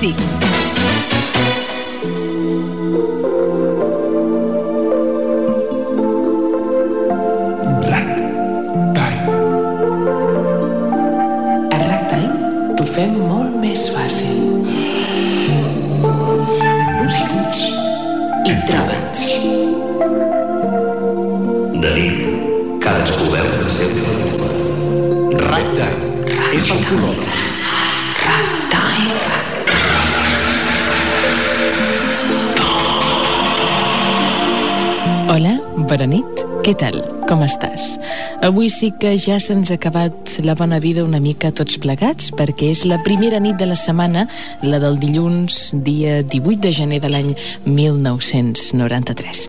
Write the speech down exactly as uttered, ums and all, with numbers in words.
sí. A Ragtime t'ho fem molt més fàcil. Busca'ns i troba'ns. De nit, cadascú veu la seva culpa. Ragtime és el color. Ragtime. Hola, bona nit. Què tal? Com estàs? Avui sí que ja se'ns ha acabat la bona vida una mica tots plegats, perquè és la primera nit de la setmana, la del dilluns, dia divuit de gener de l'any mil nou-cents noranta-tres.